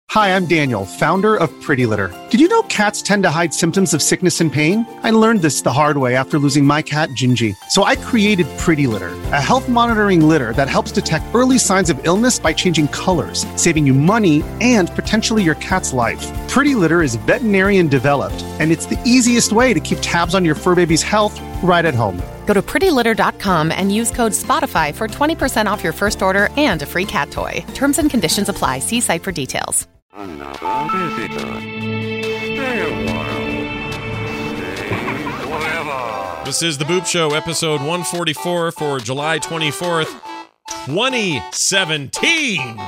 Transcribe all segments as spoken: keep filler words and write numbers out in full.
Hi, I'm Daniel, founder of Pretty Litter. Did you know cats tend to hide symptoms of sickness and pain? I learned this the hard way after losing my cat, Gingy. So I created Pretty Litter, a health monitoring litter that helps detect early signs of illness by changing colors, saving you money and potentially your cat's life. Pretty Litter is veterinarian developed, and it's the easiest way to keep tabs on your fur baby's health right at home. Go to pretty litter dot com and use code SPOTIFY for twenty percent off your first order and a free cat toy. Terms and conditions apply. See site for details. Another visitor. Stay a while. Stay forever. This is The Boop Show, episode one forty-four for July twenty-fourth, twenty seventeen.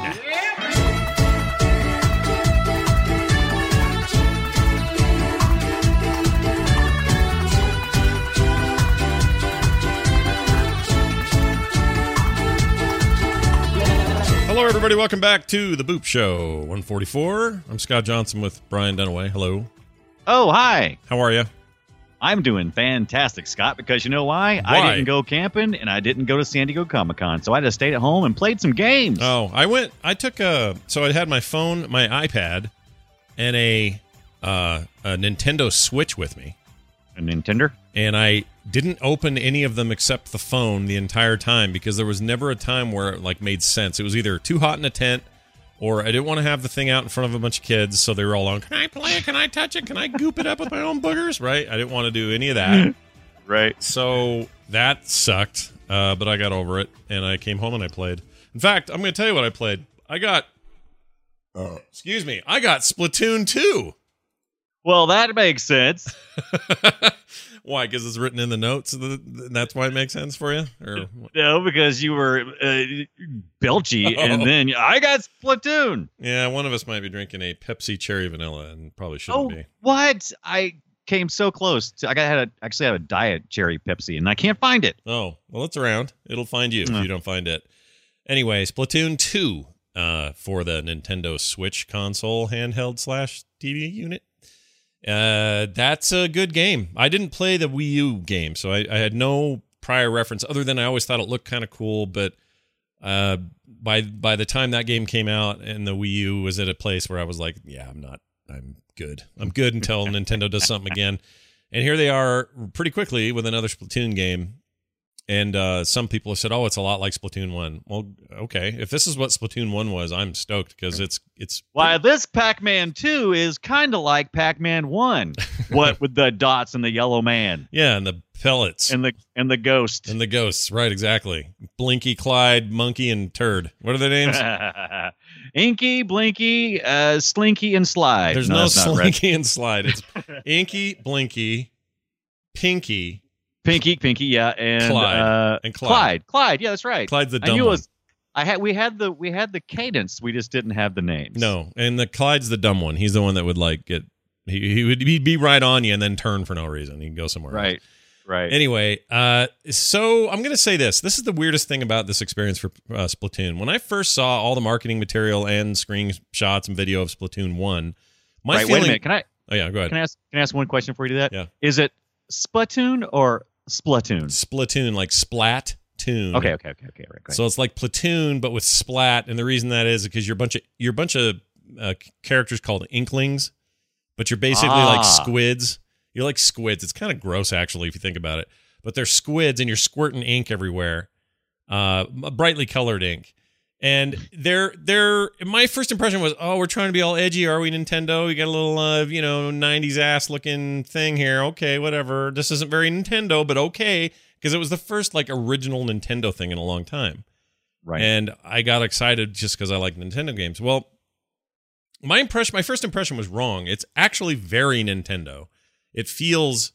Hello, everybody. Welcome back to The Boop Show, one forty-four. I'm Scott Johnson with Brian Dunaway. Hello. Oh, hi. How are you? I'm doing fantastic, Scott, because you know why? Why? I didn't go camping, and I didn't go to San Diego Comic-Con, so I just stayed at home and played some games. Oh, I went, I took a, so I had my phone, my iPad, and a, uh, a Nintendo Switch with me. A Nintendo? And I didn't open any of them except the phone the entire time because there was never a time where it like made sense. It was either too hot in a tent or I didn't want to have the thing out in front of a bunch of kids, so they were all on, can I play it? Can I touch it? Can I goop it up with my own boogers? Right? I didn't want to do any of that. Right. So that sucked, uh, but I got over it, and I came home and I played. In fact, I'm going to tell you what I played. I got, uh, excuse me, I got Splatoon two. Well, that makes sense. Why? Because it's written in the notes, and that's why it makes sense for you? Or No, because you were uh, belchy, Oh. and then I got Splatoon. Yeah, one of us might be drinking a Pepsi Cherry Vanilla, and probably shouldn't Oh, be. what? I came so close. To, I got had a, actually had a diet cherry Pepsi, and I can't find it. Oh, well, it's around. It'll find you if Mm. you don't find it. Anyway, Splatoon two uh, for the Nintendo Switch console handheld slash T V unit. Uh, that's a good game. I didn't play the Wii U game, so I, I had no prior reference other than I always thought it looked kind of cool. But uh, by by the time that game came out and the Wii U was at a place where I was like, yeah, I'm not, I'm good. I'm good until Nintendo does something again. And here they are pretty quickly with another Splatoon game. And uh, some people have said, "Oh, it's a lot like Splatoon one." Well, okay, if this is what Splatoon one was, I'm stoked because it's it's. Why, this Pac-Man two is kind of like Pac-Man one. What with the dots and the yellow man Yeah, and the pellets and the and the ghost. and the ghosts, right? Exactly. Blinky, Clyde, Monkey, and Turd. What are their names? Inky, Blinky, uh, Slinky, and Slide. There's no, that's not right. Slinky and Slide. It's Inky, Blinky, Pinky, Pinky, Pinky, yeah, and Clyde. uh, and Clyde. Clyde. Clyde, yeah, that's right. Clyde's the I dumb knew it one. was. I had we had the we had the cadence. We just didn't have the names. No, and the Clyde's the dumb one. He's the one that would like get. He he would he'd be right on you and then turn for no reason. He'd go somewhere else. Right, right. Anyway, uh, so I'm going to say this. This is the weirdest thing about this experience for uh, Splatoon. When I first saw all the marketing material and screenshots and video of Splatoon one, my right, feeling... wait a minute. Can I Oh, yeah, go ahead. can I ask can I ask one question before you do that? Yeah. Is it Splatoon or Splatoon? Splatoon, like splat tune. Okay, okay, okay, okay. Right, go ahead. So it's like Platoon, but with splat. And the reason that is because you're a bunch of, you're a bunch of uh, characters called Inklings, but you're basically Ah. like squids. You're like squids. It's kind of gross, actually, if you think about it. But they're squids, and you're squirting ink everywhere, uh, brightly colored ink. And they're they're. My first impression was, oh, we're trying to be all edgy, are we, Nintendo? You got a little, uh, you know, nineties ass looking thing here. Okay, whatever. This isn't very Nintendo, but okay, because it was the first like original Nintendo thing in a long time. right. And I got excited just because I like Nintendo games. Well, my impression, my first impression was wrong. It's actually very Nintendo. It feels,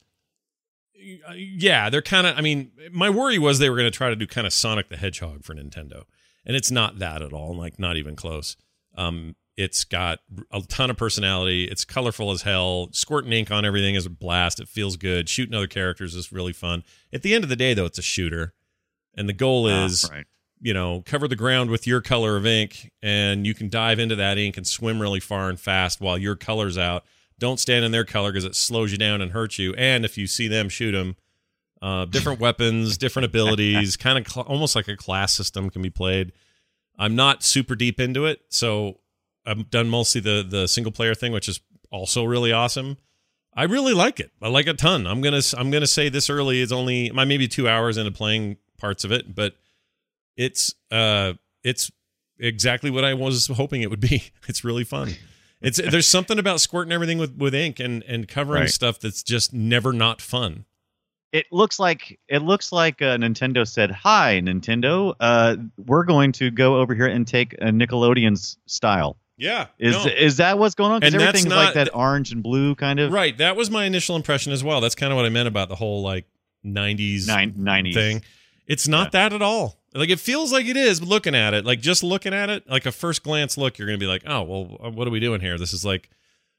yeah, they're kind of, I mean, my worry was they were going to try to do kind of Sonic the Hedgehog for Nintendo. And it's not that at all, like not even close. Um, it's got a ton of personality. It's colorful as hell. Squirting ink on everything is a blast. It feels good. Shooting other characters is really fun. At the end of the day, though, it's a shooter. And the goal Ah, is, right. you know, cover the ground with your color of ink, and you can dive into that ink and swim really far and fast while your color's out. Don't stand in their color because it slows you down and hurts you. And if you see them, shoot them. Uh, different weapons, different abilities, kind of cl- almost like a class system can be played. I'm not super deep into it, so I've done mostly the the single player thing, which is also really awesome. I really like it. I like it a ton. I'm gonna I'm gonna say this early. It's only my maybe two hours into playing parts of it, but it's uh it's exactly what I was hoping it would be. It's really fun. It's there's something about squirting everything with, with ink and and covering Right. stuff that's just never not fun. It looks like it looks like uh, Nintendo said, "Hi, Nintendo. Uh, we're going to go over here and take a Nickelodeon's style." Yeah, Is no. is that what's going on? Because And that's everything's not- like that orange and blue kind of Right. That was my initial impression as well. That's kind of what I meant about the whole like nineties nine, nineties thing. It's not that at all. Like it feels like it is, but looking at it, like just looking at it, like a first glance look, you're gonna be like, oh well, what are we doing here? This is like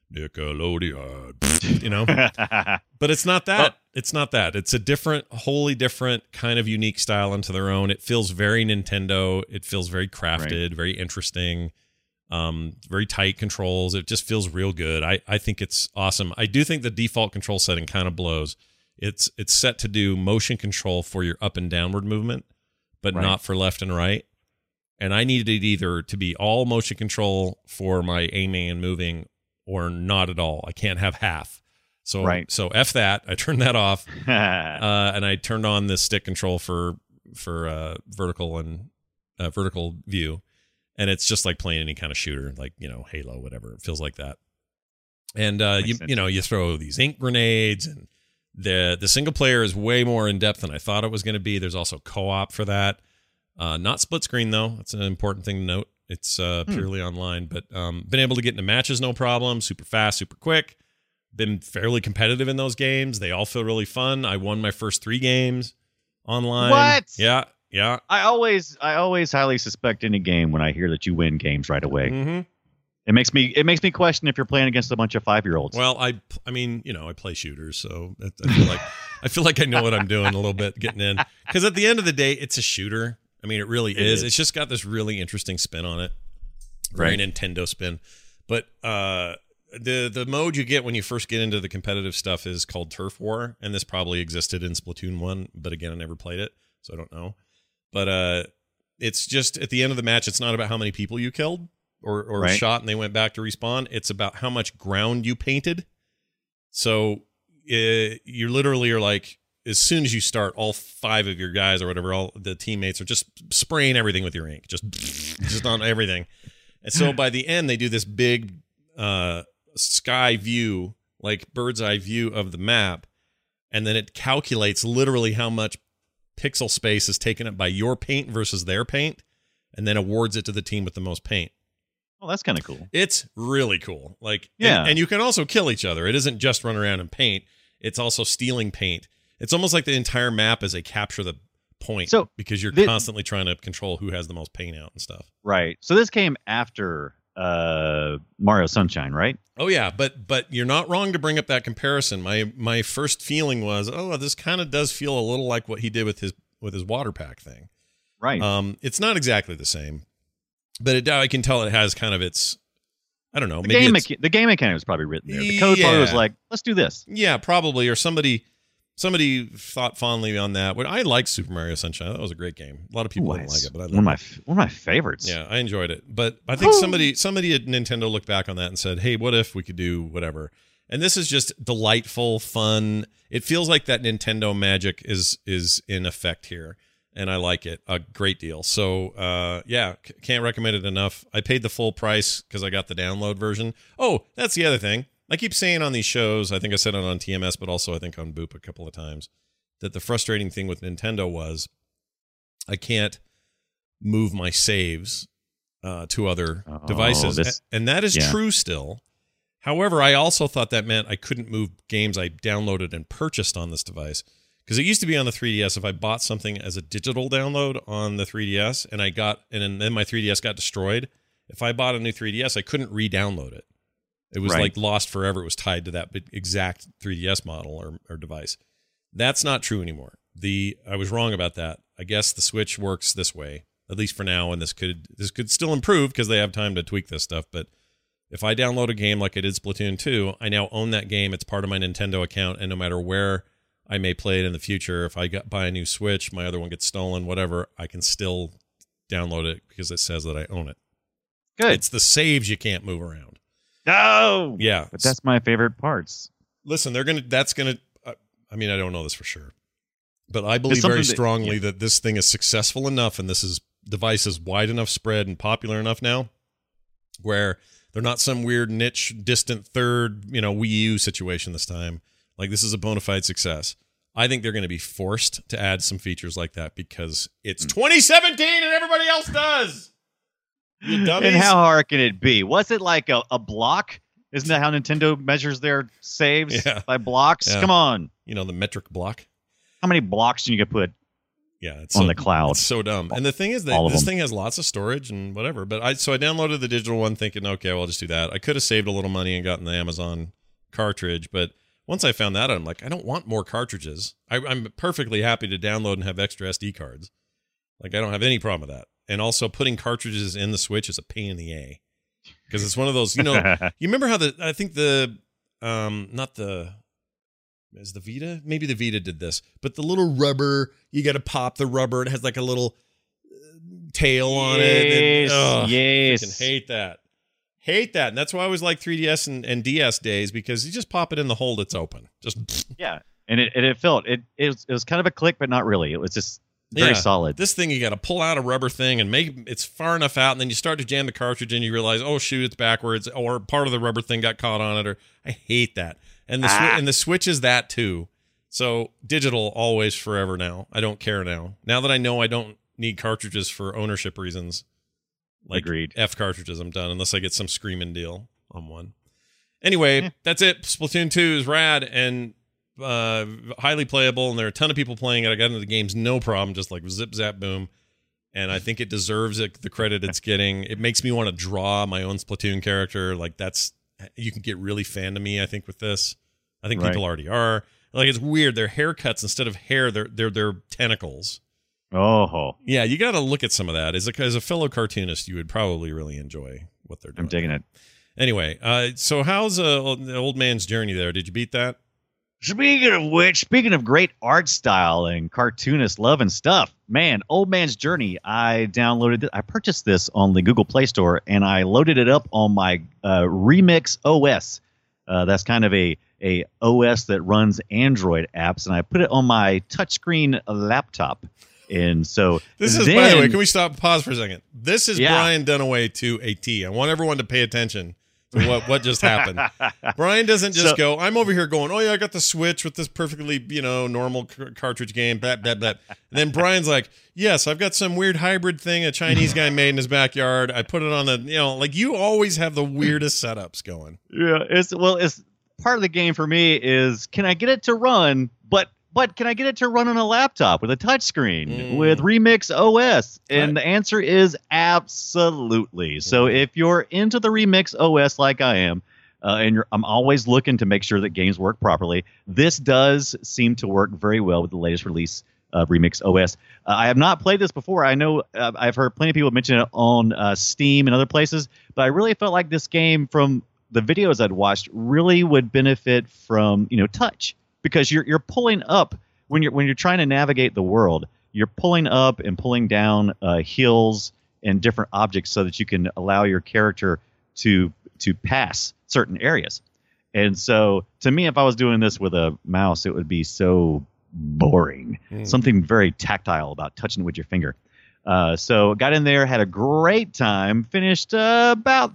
Nickelodeon, you know. But it's not that. Well- it's not that. It's a different, wholly different kind of unique style into their own. It feels very Nintendo. It feels very crafted, very interesting. Um, very tight controls. It just feels real good. I, I think it's awesome. I do think the default control setting kind of blows. It's it's set to do motion control for your up and downward movement, but Right. not for left and right. And I needed it either to be all motion control for my aiming and moving, or not at all. I can't have half. So Right. so F that. I turned that off, uh, and I turned on the stick control for for uh, vertical and uh, vertical view. And it's just like playing any kind of shooter, like, you know, Halo, whatever. It feels like that. And, uh, Makes you sense. you know, you throw these ink grenades, and the the single player is way more in-depth than I thought it was going to be. There's also co-op for that. Uh, not split screen, though. That's an important thing to note. It's uh, purely online. But um, been able to get into matches, no problem. Super fast, super quick. Been fairly competitive in those games. They all feel really fun. I won my first three games online. What? Yeah, yeah. I always I always highly suspect any game when I hear that you win games right away. Mm-hmm. It makes me it makes me question if you're playing against a bunch of five year olds. Well, I, I mean, you know, I play shooters, so I I feel like I feel like I know what I'm doing a little bit getting in. Because at the end of the day, it's a shooter. I mean, it really It is. is. It's just got this really interesting spin on it, very Right. Nintendo spin. But uh, the the mode you get when you first get into the competitive stuff is called Turf War, and this probably existed in Splatoon one, but again, I never played it, so I don't know. But uh, it's just at the end of the match, it's not about how many people you killed or, or Right. shot and they went back to respawn. It's about how much ground you painted. So uh, you literally are like, as soon as you start, all five of your guys or whatever, all the teammates are just spraying everything with your ink, just just on everything. And so by the end, they do this big uh, sky view, like bird's eye view of the map, and then it calculates literally how much pixel space is taken up by your paint versus their paint, and then awards it to the team with the most paint. well, that's kind of cool. It's really cool. Like, Yeah. and, and you can also kill each other. It isn't just run around and paint. It's also stealing paint. It's almost like the entire map is a capture the point, So, because you're the- constantly trying to control who has the most paint out and stuff. Right. So this came after uh, Mario Sunshine, right? Oh yeah, but but you're not wrong to bring up that comparison. My my first feeling was, oh, this kind of does feel a little like what he did with his with his water pack thing. Right. Um, it's not exactly the same, but it, I can tell it has kind of its, I don't know, the maybe game it's, mecha- the game mechanic was probably written there. The code probably was Yeah. like, let's do this. yeah, probably, or somebody somebody thought fondly on that. But I liked Super Mario Sunshine. That was a great game. A lot of people Ooh, didn't like it, but I one of my liked f- one of my favorites. it. Yeah, I enjoyed it. But I think somebody somebody at Nintendo looked back on that and said, hey, what if we could do whatever? And this is just delightful, fun. It feels like that Nintendo magic is is in effect here. And I like it a great deal. So, uh, yeah, c- can't recommend it enough. I paid the full price because I got the download version. Oh, that's the other thing. I keep saying on these shows, I think I said it on T M S, but also I think on Boop a couple of times, that the frustrating thing with Nintendo was I can't move my saves uh, to other Oh, devices. this- A- and that is yeah. true still. However, I also thought that meant I couldn't move games I downloaded and purchased on this device. Because it used to be on the three D S, if I bought something as a digital download on the three D S and I got, and then my three D S got destroyed, if I bought a new three D S, I couldn't re-download it. It was Right. like lost forever. It was tied to that exact three D S model or, or device. That's not true anymore. The I was wrong about that. I guess the Switch works this way, at least for now, and this could this could still improve because they have time to tweak this stuff. But if I download a game like I did Splatoon two, I now own that game. It's part of my Nintendo account, and no matter where I may play it in the future, if I got, buy a new Switch, my other one gets stolen, whatever, I can still download it because it says that I own it. Good. It's the saves you can't move around. No. Yeah. But that's my favorite parts. Listen, they're gonna. That's gonna. Uh, I mean, I don't know this for sure, but I believe something very that- strongly yeah. that this thing is successful enough, and this is device is wide enough spread and popular enough now, where they're not some weird niche, distant third, you know, Wii U situation this time. Like this is a bona fide success. I think they're going to be forced to add some features like that because it's twenty seventeen and everybody else does. You dummies. And how hard can it be? Was it like a, a block? Isn't that how Nintendo measures their saves? Yeah. By blocks? Yeah. Come on. You know, the metric block. How many blocks can you get put? Yeah, it's on so, the cloud. It's so dumb. And the thing is that All of this them. thing has lots of storage and whatever. But I so I downloaded the digital one thinking, okay, well, I'll just do that. I could have saved a little money and gotten the Amazon cartridge, but once I found that out, I'm like, I don't want more cartridges. I, I'm perfectly happy to download and have extra S D cards. Like, I don't have any problem with that. And also, putting cartridges in the Switch is a pain in the A. Because it's one of those, you know, you remember how the, I think the, um, not the, is the Vita? Maybe the Vita did this. But the little rubber, you got to pop the rubber. It has like a little uh, tail on it. And, Yes, ugh, yes. I freaking hate that. Hate that. And that's why I always like three D S and, and D S days, because you just pop it in the hole that's open. Just Yeah. And it, and it felt, it, it, was, it was kind of a click, but not really. It was just very Yeah. solid. This thing, you got to pull out a rubber thing and make it's far enough out, and then you start to jam the cartridge and you realize, oh shoot, it's backwards, or part of the rubber thing got caught on it. Or I hate that. And the Ah. swi- and the Switch is that too. So digital, always, forever. Now I don't care. Now, now that I know I don't need cartridges for ownership reasons, like Agreed. F cartridges, I'm done unless I get some screaming deal on one. Anyway, Yeah. that's it. Splatoon two is rad and uh, highly playable, and there are a ton of people playing it. I got into the games no problem, just like zip, zap, boom. And I think it deserves it, the credit it's getting. It makes me want to draw my own Splatoon character. Like, that's, you can get really fan to me, I think, with this. I think Right. people already are. Like, it's weird. Their haircuts, instead of hair, they're they're they're tentacles. Oh, Yeah, you got to look at some of that. As a, as a fellow cartoonist, you would probably really enjoy what they're doing. I'm digging it. Anyway, uh, so how's uh, the old man's journey there? Did you beat that? Speaking of which, speaking of great art style and cartoonist love and stuff, man, Old Man's Journey, I downloaded it. I purchased this on the Google Play Store, and I loaded it up on my uh, Remix O S. Uh, that's kind of a, a O S that runs Android apps, and I put it on my touchscreen laptop. And so This is, then, by the way, can we stop, pause for a second? This is Yeah. Brian Dunaway to a T. I want everyone to pay attention to what, what just happened. Brian doesn't just So- go, I'm over here going, oh, yeah, I got the Switch with this perfectly, you know, normal c- cartridge game, blah, blah, blah. And then Brian's like, yes, I've got some weird hybrid thing a Chinese guy made in his backyard. I put it on the, you know, like you always have the weirdest setups going. Yeah, it's well, it's part of the game for me is can I get it to run, but but can I get it to run on a laptop with a touchscreen Mm. with Remix O S? And Right. the answer is absolutely. So if you're into the Remix O S like I am, uh, and you're, I'm always looking to make sure that games work properly, this does seem to work very well with the latest release of Remix O S. Uh, I have not played this before. I know uh, I've heard plenty of people mention it on uh, Steam and other places, but I really felt like this game from the videos I'd watched really would benefit from, you know, touch, because you're you're pulling up when you're when you're trying to navigate the world. You're pulling up and pulling down uh, hills and different objects so that you can allow your character to to pass certain areas. And so, to me, if I was doing this with a mouse, it would be so boring. Mm. Something very tactile about touching it with your finger. Uh, so, got in there, had a great time, finished uh, about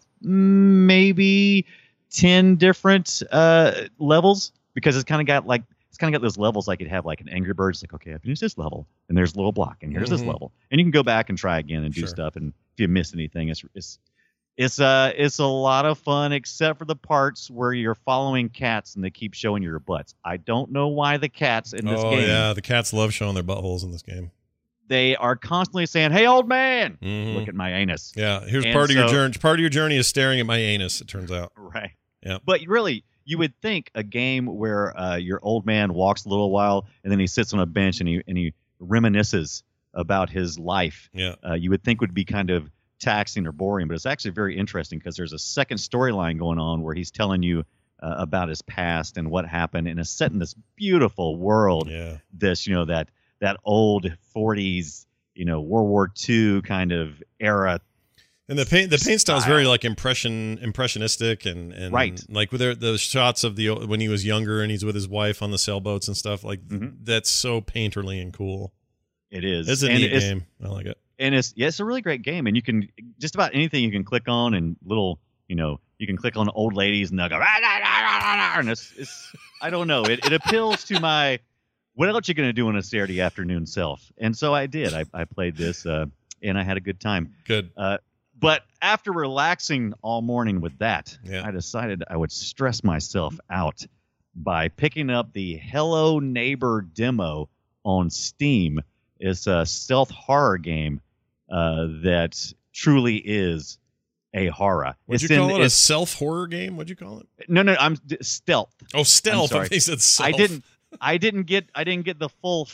maybe ten different uh, levels, because it's kind of got like it's kind of got those levels like you'd have like an Angry Birds, like, okay, I finished this level, and there's a little block, and here's Mhm. this level, and you can go back and try again and do Sure. stuff, and if you miss anything, it's it's it's uh it's a lot of fun, except for the parts where you're following cats and they keep showing your butts. I don't know why the cats in this Oh, game, yeah. The cats love showing their buttholes in this game. they are constantly saying, "Hey, old man, Mhm. look at my anus." Yeah, here's And part of your so- journey. Part of your journey is staring at my anus, it turns out. Right. Yeah. But really, you would think a game where uh, your old man walks a little while and then he sits on a bench and he and he reminisces about his life, Yeah. uh, you would think would be kind of taxing or boring. But it's actually very interesting because there's a second storyline going on where he's telling you uh, about his past and what happened, and it's set in this beautiful world. Yeah. This, you know, that that old forties, you know, World War Two kind of era And the paint, the paint style is very like impression, impressionistic, and, and right. like with the, the shots of the when he was younger and he's with his wife on the sailboats and stuff. Like mm-hmm. that's so painterly and cool. It is. It's a and neat it's, game. I like it. And it's yeah, it's a really great game. And you can just about anything you can click on, and little you know you can click on old ladies and they'll go rah, rah, rah, rah, rah, and it's it's I don't know. It it appeals to my what else you gonna do on a Saturday afternoon self. And so I did. I I played this uh, and I had a good time. Good. Uh, But after relaxing all morning with that, yeah. I decided I would stress myself out by picking up the Hello Neighbor demo on Steam. It's a stealth horror game uh, that truly is a horror. Would it's you call in, it a self horror game? What'd you call it? No, no, I'm stealth. Oh, stealth. I He said self. I didn't. I didn't get. I didn't get the full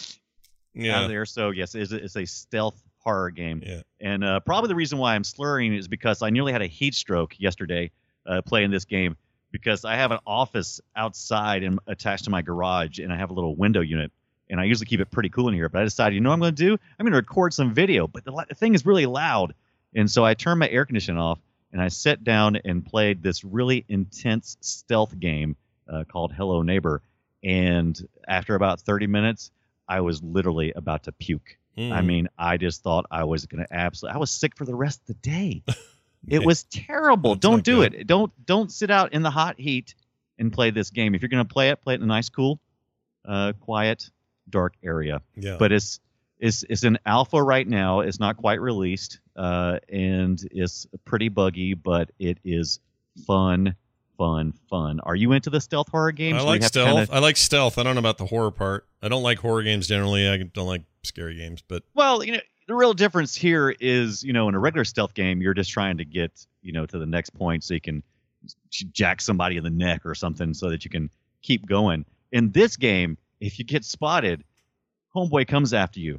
yeah. out of there. So yes, it's a, it's a stealth horror game. Yeah. And uh, probably the reason why I'm slurring is because I nearly had a heat stroke yesterday uh, playing this game, because I have an office outside and attached to my garage, and I have a little window unit, and I usually keep it pretty cool in here. But I decided, you know what I'm going to do? I'm going to record some video, but the, the thing is really loud. And so I turned my air conditioning off, and I sat down and played this really intense stealth game uh, called Hello Neighbor. And after about thirty minutes, I was literally about to puke. Mm. I mean, I just thought I was going to absolutely. I was sick for the rest of the day. It was terrible. That's don't do good. it. Don't don't sit out in the hot heat and play this game. If you're going to play it, play it in a nice, cool, uh, quiet, dark area. Yeah. But it's it's it's in alpha right now. It's not quite released, uh, and it's pretty buggy, but it is fun. Fun, fun. Are you into the stealth horror games? I like stealth. Kinda... I like stealth. I don't know about the horror part. I don't like horror games generally. I don't like scary games, but well, you know, the real difference here is, you know, in a regular stealth game, you're just trying to get, you know, to the next point so you can jack somebody in the neck or something so that you can keep going. In this game, if you get spotted, homeboy comes after you,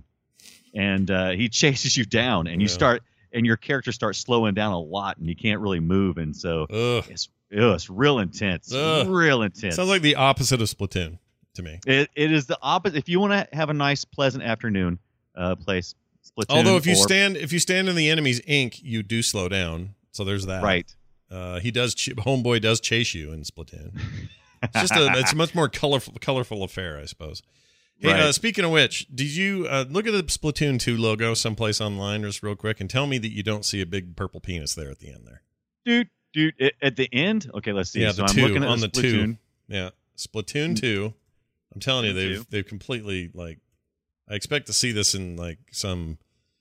and uh, he chases you down, and you yeah. start, and your character starts slowing down a lot, and you can't really move, and so Ugh. it's. Ugh, it's real intense. Ugh. Real intense. Sounds like the opposite of Splatoon to me. It it is the opposite. If you want to have a nice, pleasant afternoon, uh, play Splatoon. Although if you or, stand if you stand in the enemy's ink, you do slow down. So there's that. Right. Uh, he does. Ch- Homeboy does chase you in Splatoon. It's just a. It's a much more colorful colorful affair, I suppose. Hey, right. uh, speaking of which, did you uh, look at the Splatoon two logo someplace online just real quick and tell me that you don't see a big purple penis there at the end there? Dude. Dude, at the end, okay, let's see. Yeah, so the I'm two looking at on the, the two. Yeah, Splatoon two. I'm telling you, they've two. they've completely like. I expect to see this in like some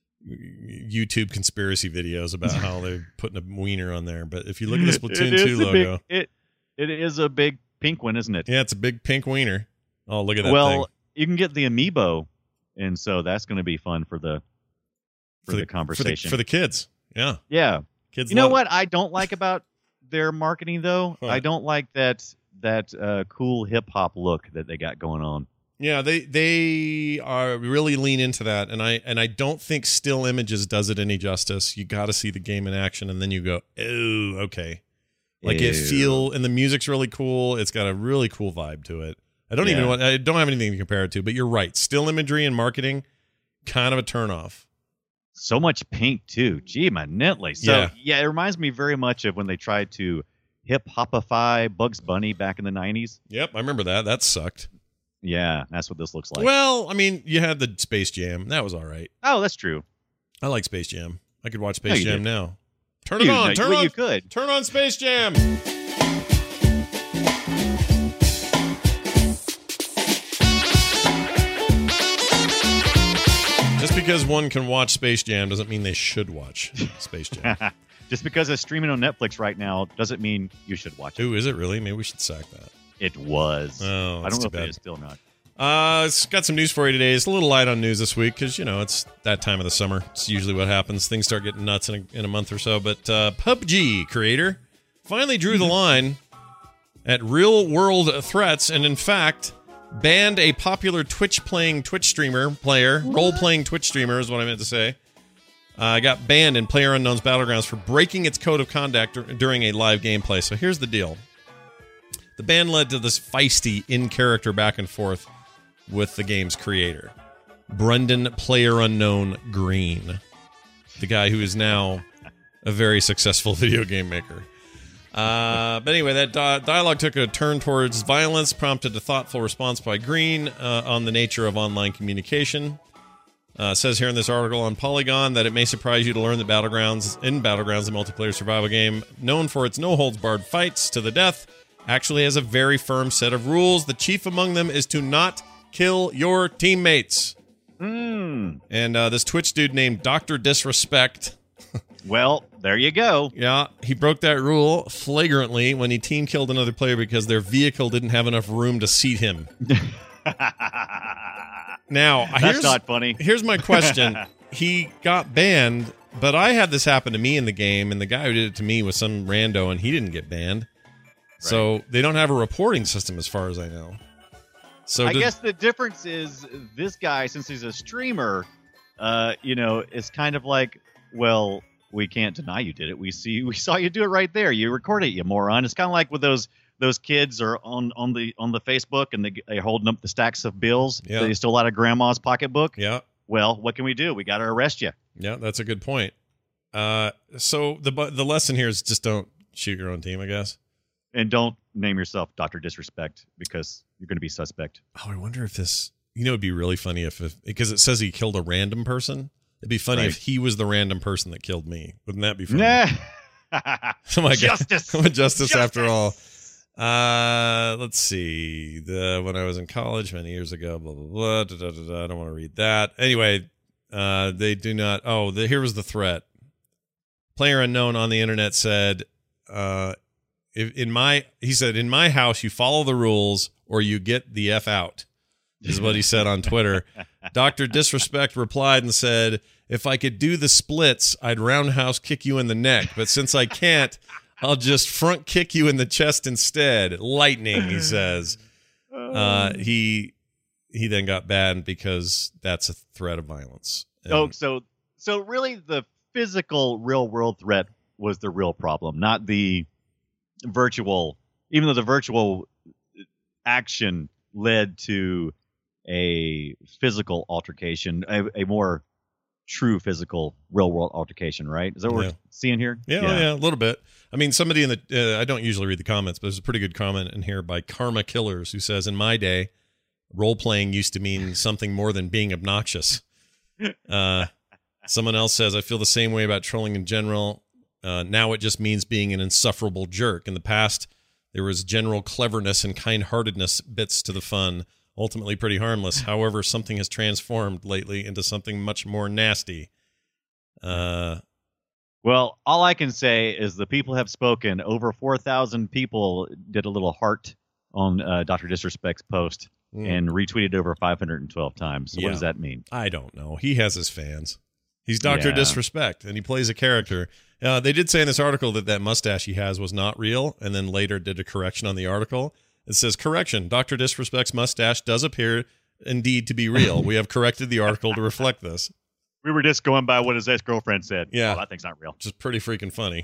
YouTube conspiracy videos about how they're putting a wiener on there. But if you look at the Splatoon two logo, big, it it is a big pink one, isn't it? Yeah, it's a big pink wiener. Oh, look at that well, thing. You can get the amiibo, and so that's going to be fun for the for, for the, the conversation for the, for the kids. Yeah, yeah. Kids you know love what I don't like about their marketing, though? Huh. I don't like that that uh, cool hip hop look that they got going on. Yeah, they they are really lean into that, and I and I don't think still images does it any justice. You got to see the game in action, and then you go, oh, okay. Like Ew. it feel, and the music's really cool. It's got a really cool vibe to it. I don't Yeah. even want. I don't have anything to compare it to, but you're right. Still imagery and marketing, kind of a turnoff. So much pink too. Gee, my Netley. So Yeah. yeah. it reminds me very much of when they tried to hip hopify Bugs Bunny back in the nineties. Yep, I remember that. That sucked. Yeah, that's what this looks like. Well, I mean, you had the Space Jam. That was all right. Oh, that's true. I like Space Jam. I could watch No, Space you Jam did. now. Turn You- it on. no, Turn well, on. you could. Turn on Space Jam. Just because one can watch Space Jam doesn't mean they should watch Space Jam. Just because it's streaming on Netflix right now doesn't mean you should watch it. Ooh, is it really? Maybe we should sack that. It was. Oh, I that's don't know too if bad. it is still or not. Uh, it's got some news for you today. It's a little light on news this week because, you know, it's that time of the summer. It's usually what happens. Things start getting nuts in a, in a month or so. But uh, P U B G creator finally drew the line at real-world threats and, in fact, banned a popular Twitch-playing Twitch streamer, player, role-playing Twitch streamer is what I meant to say. Uh, got banned in PlayerUnknown's Battlegrounds for breaking its code of conduct dur- during a live gameplay. So here's the deal. The ban led to this feisty in-character back and forth with the game's creator, Brendan PlayerUnknown Green, the guy who is now a very successful video game maker. Uh, but anyway, that di- dialogue took a turn towards violence, prompted a thoughtful response by Green uh, on the nature of online communication. Uh, says here in this article on Polygon that it may surprise you to learn that Battlegrounds, in Battlegrounds, a multiplayer survival game known for its no-holds-barred fights to the death, actually has a very firm set of rules. The chief among them is to not kill your teammates. Mm. And uh, this Twitch dude named Doctor Disrespect... Well, there you go. Yeah, he broke that rule flagrantly when he team killed another player because their vehicle didn't have enough room to seat him. Now, that's here's, not funny. Here's my question. He got banned, but I had this happen to me in the game, and the guy who did it to me was some rando, and he didn't get banned. Right. So they don't have a reporting system as far as I know. So I did, guess the difference is this guy, since he's a streamer, uh, you know, it's kind of like, well... we can't deny you did it. We see, we saw you do it right there. You recorded it, you moron. It's kind of like with those those kids are on, on the on the Facebook and they they're holding up the stacks of bills. Yeah. They stole out of grandma's pocketbook. Yeah. Well, what can we do? We got to arrest you. Yeah, that's a good point. Uh, so the the lesson here is just don't shoot your own team, I guess. And don't name yourself Doctor Disrespect because you're going to be suspect. Oh, I wonder if this. You know, it'd be really funny if, if because it says he killed a random person. It'd be funny right. if he was the random person that killed me. Wouldn't that be funny? Nah. Oh my Justice. God. I'm a justice, justice after all. Uh, let's see. The when I was in college many years ago, blah blah blah. Da, da, da, da, I don't want to read that. Anyway, uh, they do not. Oh, the, here was the threat. Player unknown on the internet said, uh, if, "In my," he said, "in my house, you follow the rules or you get the F out." Is what he said on Twitter. Doctor Disrespect replied and said, "If I could do the splits, I'd roundhouse kick you in the neck. But since I can't, I'll just front kick you in the chest instead." Lightning, he says. Uh, he he then got banned because that's a threat of violence. And oh, so so really the physical real world threat was the real problem, not the virtual. Even though the virtual action led to a physical altercation, a, a more true physical real world altercation, right? Is that what yeah. we're seeing here? Yeah, yeah, yeah, a little bit. I mean, somebody in the, uh, I don't usually read the comments, but there's a pretty good comment in here by Karma Killers who says, "In my day, role-playing used to mean something more than being obnoxious." Uh, someone else says, "I feel the same way about trolling in general. Uh, now it just means being an insufferable jerk. In the past, there was general cleverness and kind-heartedness bits to the fun. Ultimately pretty harmless. However, something has transformed lately into something much more nasty." Uh, well, all I can say is the people have spoken. Over four thousand people did a little heart on uh, Doctor Disrespect's post mm. and retweeted over five hundred twelve times. So yeah. what does that mean? I don't know. He has his fans. He's Doctor Yeah. Disrespect, and he plays a character. Uh, they did say in this article that that mustache he has was not real, and then later did a correction on the article. It says, "Correction, Doctor Disrespect's mustache does appear indeed to be real. We have corrected the article to reflect this." We were just going by what his ex-girlfriend said. Yeah. Oh, that thing's not real. Which is pretty freaking funny.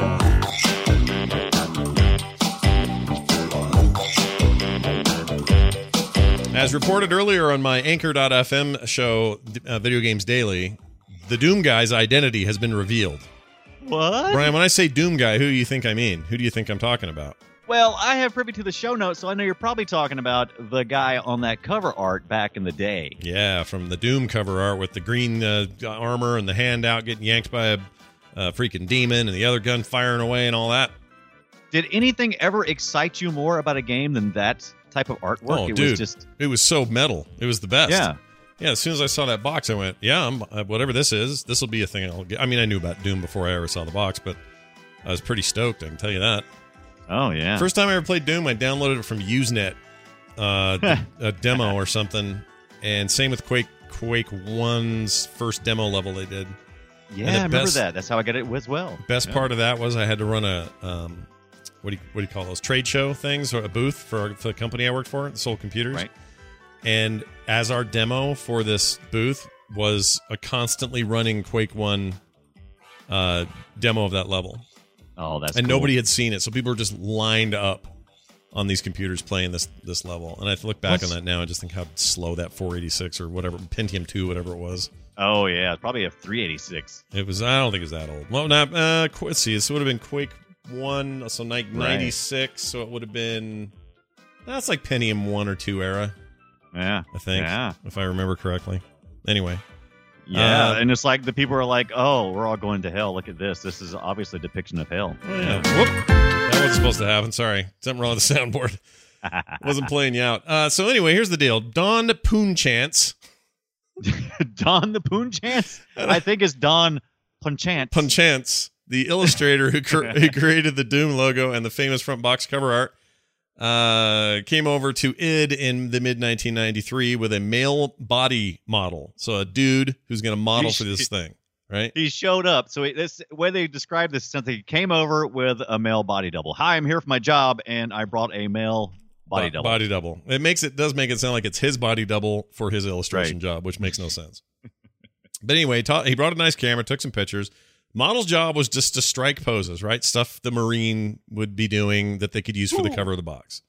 As reported earlier on my Anchor dot f m show, uh, Video Games Daily, the Doom Guy's identity has been revealed. What? Brian, when I say Doom Guy, who do you think I mean? Who do you think I'm talking about? Well, I have privy to the show notes, so I know you're probably talking about the guy on that cover art back in the day. Yeah, from the Doom cover art with the green uh, armor and the hand out getting yanked by a uh, freaking demon and the other gun firing away and all that. Did anything ever excite you more about a game than that type of artwork? Oh, it dude, was just it was so metal. It was the best. Yeah. Yeah, as soon as I saw that box, I went, yeah, I'm, uh, whatever this is, this will be a thing I'll get. I mean, I knew about Doom before I ever saw the box, but I was pretty stoked, I can tell you that. Oh, yeah. First time I ever played Doom, I downloaded it from Usenet, uh, a demo or something, and same with Quake Quake one's first demo level they did. Yeah, the I remember best- that. That's how I got it as well. Best Yeah. part of that was I had to run a, um, what do you, what do you call those, trade show things, or a booth for, for the company I worked for, that sold computers. Right. And as our demo for this booth was a constantly running Quake one uh, demo of that level. Oh, that's and cool. nobody had seen it, so people were just lined up on these computers playing this this level. And I look back What's- on that now and just think how slow that four eighty-six or whatever, Pentium two, whatever it was. Oh, yeah. It's probably a three eighty-six. It was, I don't think it was that old. Well, not, uh, Qu- let's see. This would have been Quake one, so like ninety-six, right. So it would have been, that's like Pentium one or two era. Yeah. I think. Yeah. If I remember correctly. Anyway. Yeah, uh, and it's like the people are like, oh, we're all going to hell. Look at this. This is obviously a depiction of hell. Oh, yeah. Whoop. That wasn't supposed to happen. Sorry. Something wrong with the soundboard. Wasn't playing you out. Uh, so anyway, here's the deal. Don Poonchance. Don the Poonchance? I think it's Don Punchance. Punchance, the illustrator who, cr- who created the Doom logo and the famous front box cover art, uh, came over to I D in the mid nineteen ninety-three with a male body model. So a dude who's going to model for this thing, right? He showed up. So he, this way they describe this is something. He came over with a male body double. Hi, I'm here for my job, and I brought a male body double. Body double. It makes it does make it sound like it's his body double for his illustration right. job, which makes no sense. But anyway, ta- he brought a nice camera, took some pictures. Model's job was just to strike poses, right? Stuff the Marine would be doing that they could use for the cover of the box.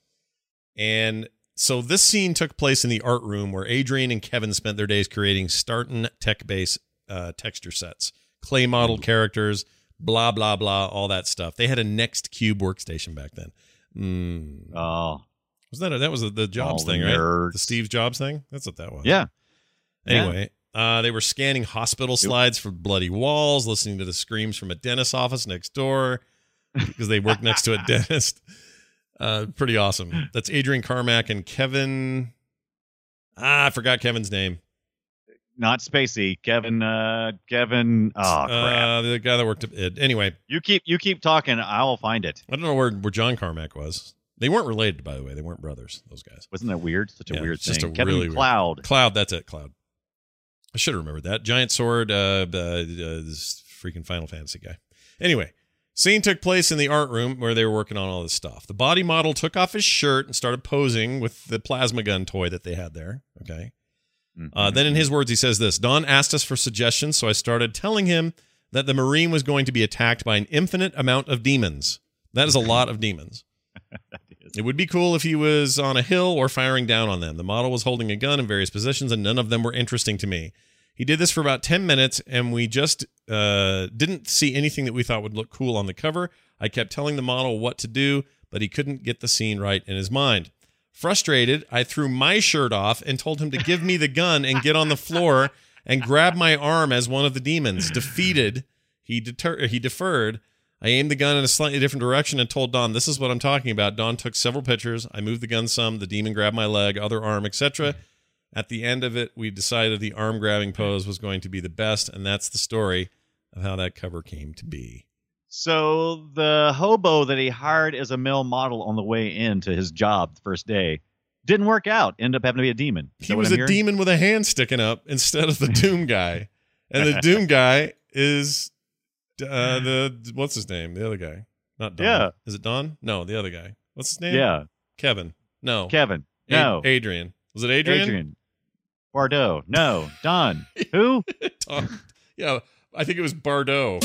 And so this scene took place in the art room where Adrian and Kevin spent their days creating Starton tech-based uh, texture sets, clay modeled characters, blah, blah, blah, all that stuff. They had a Next Cube workstation back then. Mm. Oh. Was that a, that was the, the Jobs all thing, the right? The Steve Jobs thing? That's what that was. Yeah. Anyway. Yeah. Uh, they were scanning hospital slides for bloody walls, listening to the screams from a dentist's office next door because they work next to a dentist. Uh, pretty awesome. That's Adrian Carmack and Kevin. Ah, I forgot Kevin's name. Not Spacey. Kevin. Uh, Kevin. Oh crap! Uh, the guy that worked at it. Anyway, you keep you keep talking. I will find it. I don't know where where John Carmack was. They weren't related, by the way. They weren't brothers. Those guys. Wasn't that weird? Such a yeah, weird just thing. A Kevin really Cloud. Weird. Cloud. That's it. Cloud. I should have remembered that. Giant sword, uh, uh, this freaking Final Fantasy guy. Anyway, scene took place in the art room where they were working on all this stuff. The body model took off his shirt and started posing with the plasma gun toy that they had there. Okay. Mm-hmm. Uh, then in his words, he says this: Don asked us for suggestions, so I started telling him that the Marine was going to be attacked by an infinite amount of demons. That is a lot of demons. It would be cool if he was on a hill or firing down on them. The model was holding a gun in various positions, and none of them were interesting to me. He did this for about ten minutes, and we just uh, didn't see anything that we thought would look cool on the cover. I kept telling the model what to do, but he couldn't get the scene right in his mind. Frustrated, I threw my shirt off and told him to give me the gun and get on the floor and grab my arm as one of the demons. Defeated, he, deter- he deferred. I aimed the gun in a slightly different direction and told Don, this is what I'm talking about. Don took several pictures. I moved the gun some. The demon grabbed my leg, other arm, et cetera. At the end of it, we decided the arm-grabbing pose was going to be the best, and that's the story of how that cover came to be. So the hobo that he hired as a male model on the way into his job the first day didn't work out. Ended up having to be a demon. He was a hearing? demon with a hand sticking up instead of the Doom guy. And the Doom guy is... Uh, the what's his name? The other guy, not Don. Yeah. Is it Don? No, the other guy. What's his name? Yeah, Kevin. No, Kevin. No, Ad- Adrian. Was it Adrian? Adrian. Bardot. No, Don. Who? Don. Yeah, I think it was Bardot.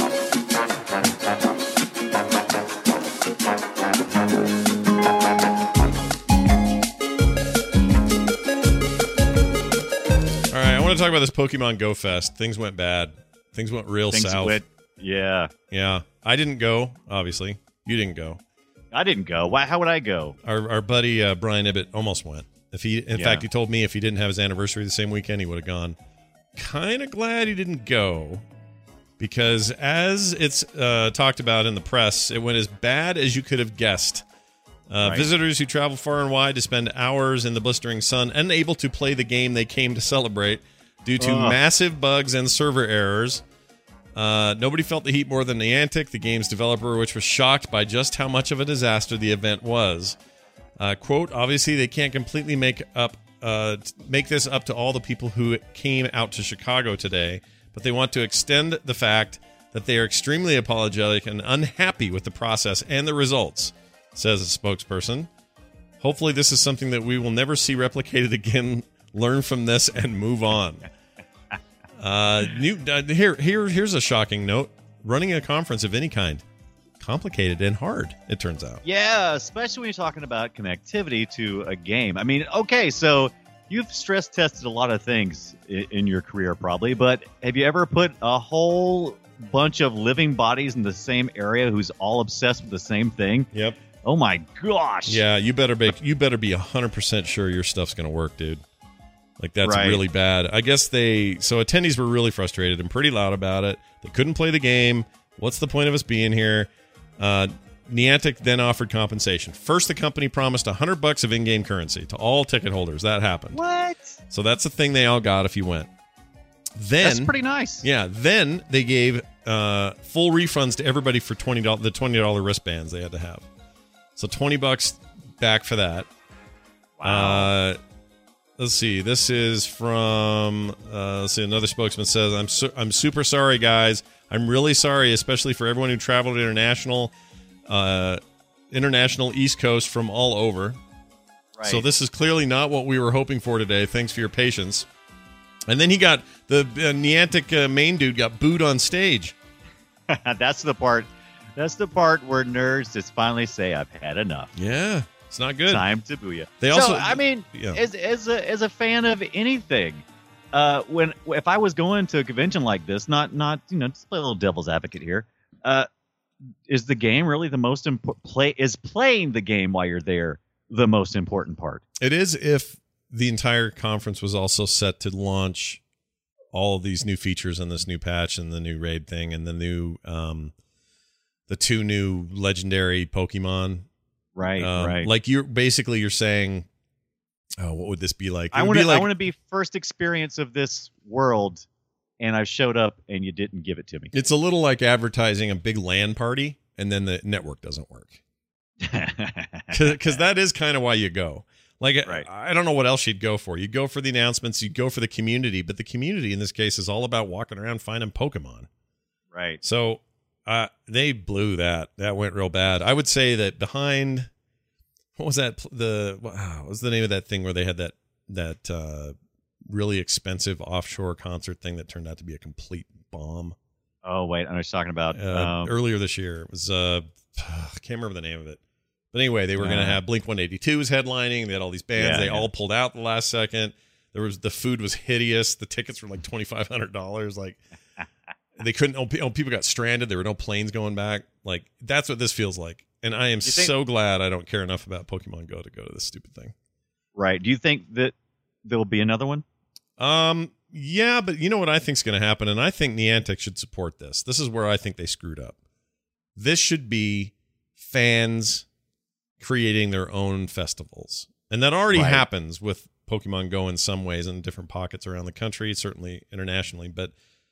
All right, I want to talk about this Pokemon Go Fest. Things went bad. Things went real Things south. Went, yeah. Yeah. I didn't go, obviously. You didn't go. I didn't go. Why? How would I go? Our our buddy uh, Brian Ibbett almost went. If he, in yeah. fact, he told me if he didn't have his anniversary the same weekend, he would have gone. Kind of glad he didn't go, because as it's uh, talked about in the press, it went as bad as you could have guessed. Uh, right. Visitors who travel far and wide to spend hours in the blistering sun, unable to play the game they came to celebrate due to Ugh. massive bugs and server errors. Uh, nobody felt the heat more than Niantic, the game's developer, which was shocked by just how much of a disaster the event was. Uh, quote, obviously they can't completely make up uh, make this up to all the people who came out to Chicago today, but they want to extend the fact that they are extremely apologetic and unhappy with the process and the results, says a spokesperson. Hopefully this is something that we will never see replicated again. Learn from this and move on. Uh, new uh, here, here, here's a shocking note. Running a conference of any kind, complicated and hard, it turns out. Yeah, especially when you're talking about connectivity to a game. I mean, okay, so you've stress tested a lot of things in, in your career, probably. But have you ever put a whole bunch of living bodies in the same area who's all obsessed with the same thing? Yep. Oh my gosh. Yeah, you better be you better be one hundred percent sure your stuff's going to work, dude. Like, that's Right. really bad. I guess they so attendees were really frustrated and pretty loud about it. They couldn't play the game. What's the point of us being here? Uh Niantic then offered compensation. First, the company promised one hundred bucks of in-game currency to all ticket holders. That happened. What? So that's the thing they all got if you went. Then That's pretty nice. Yeah, then they gave uh, full refunds to everybody for twenty dollars, the twenty dollars wristbands they had to have. So twenty bucks back for that. Wow. Uh, let's see. This is from uh, let's see. Another spokesman says, "I'm su- I'm super sorry, guys. I'm really sorry, especially for everyone who traveled international, uh, international East Coast from all over. Right. So this is clearly not what we were hoping for today. Thanks for your patience." And then he got the uh, Niantic uh, main dude got booed on stage. That's the part. That's the part where nerds just finally say, "I've had enough. Yeah, it's not good. Time to boo you." They so, also- I mean, yeah. as as a as a fan of anything, uh, when if I was going to a convention like this, not not you know, just play a little devil's advocate here, uh, is the game really the most important? Play is playing the game while you're there the most important part? It is if the entire conference was also set to launch all of these new features and this new patch and the new raid thing and the new um, the two new legendary Pokemon. Right, Um, right. Like you're basically you're saying, oh, what would this be like? It I would want to. be like, I want to be first experience of this world, and I showed up and you didn't give it to me. It's a little like advertising a big LAN party and then the network doesn't work. Because that is kind of why you go. Like, Right. I, I don't know what else you'd go for. You'd go for the announcements. You'd go for the community. But the community in this case is all about walking around finding Pokemon. Right. So uh, they blew that. That went real bad. I would say that behind, what was that? The what what was the name of that thing where they had that that uh, really expensive offshore concert thing that turned out to be a complete bomb? Oh wait, I know what you're talking about. Uh, um, earlier this year. It was uh, I can't remember the name of it. But anyway, they were going to Uh, have Blink one eighty-two was headlining. They had all these bands. Yeah, they yeah. all pulled out the last second. There was the food was hideous. The tickets were like twenty-five hundred dollars. Like they couldn't. Oh, pe- oh, people got stranded. There were no planes going back. Like that's what this feels like. And I am You think- so glad I don't care enough about Pokemon Go to go to this stupid thing. right. Do you think that there'll be another one? Um, yeah, but you know what I think's going to happen, and I think Niantic should support this. This is where I think they screwed up. This should be fans creating their own festivals, and that already Right. happens with Pokemon Go in some ways in different pockets around the country, certainly internationally. But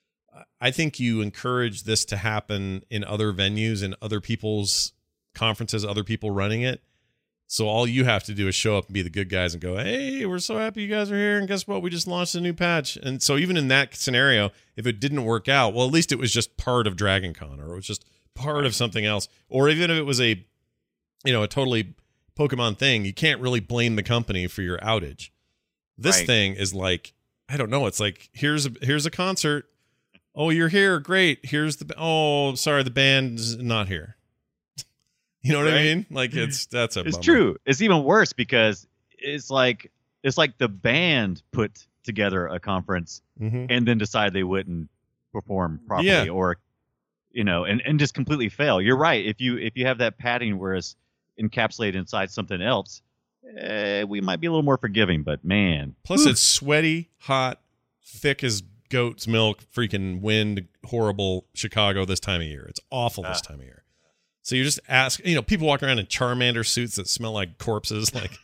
I think you encourage this to happen in other venues and other people's conferences, other people running it. So all you have to do is show up and be the good guys and go, "Hey, we're so happy you guys are here. And guess what? We just launched a new patch." And so even in that scenario, if it didn't work out, well, at least it was just part of Dragon Con, or it was just part of something else. Or even if it was a, you know, a totally Pokemon thing, you can't really blame the company for your outage. This Right. thing is like, I don't know. It's like, here's a, here's a concert. Oh, you're here. Great. Here's the, oh, sorry, the band's not here. You know what I Right. mean? Like it's, that's a It's bummer. true. It's even worse because it's like it's like the band put together a conference Mhm. and then decide they wouldn't perform properly, Yeah. or you know, and, and just completely fail. You're right. If you if you have that padding where it's encapsulated inside something else, eh, we might be a little more forgiving. But man, Plus, it's sweaty, hot, thick as goat's milk, freaking wind, horrible Chicago this time of year. It's awful this Ah. time of year. So you just ask, you know, people walk around in Charmander suits that smell like corpses, like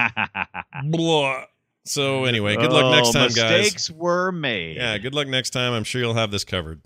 blah. So anyway, good luck Oh, next time, guys. mistakes were made. Yeah, good luck next time. I'm sure you'll have this covered.